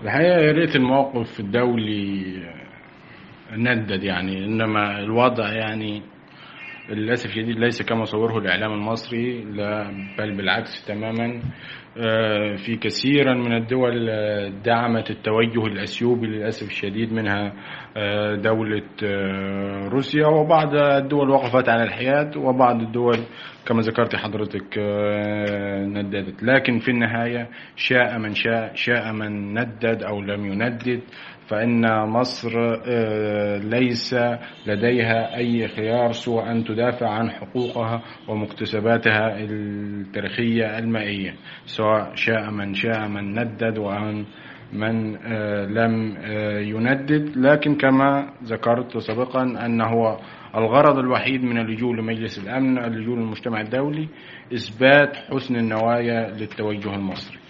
الحقيقة يا ريت الموقف الدولي ندد، يعني إنما الوضع يعني للأسف الشديد ليس كما صوره الإعلام المصري، لا بل بالعكس تماما. في كثيرا من الدول دعمت التوجه الأثيوبي للأسف الشديد، منها دولة روسيا، وبعض الدول وقفت على الحياد، وبعض الدول كما ذكرت حضرتك نددت. لكن في النهاية شاء من شاء، شاء من ندد أو لم يندد، فإن مصر ليس لديها أي خيار سوى أن تدافع عن حقوقها ومكتسباتها التاريخية المائية، سواء شاء من شاء من ندد وأن من لم يندد. لكن كما ذكرت سابقا أنه الغرض الوحيد من اللجوء لمجلس الأمن، اللجوء للمجتمع الدولي، إثبات حسن النوايا للتوجه المصري.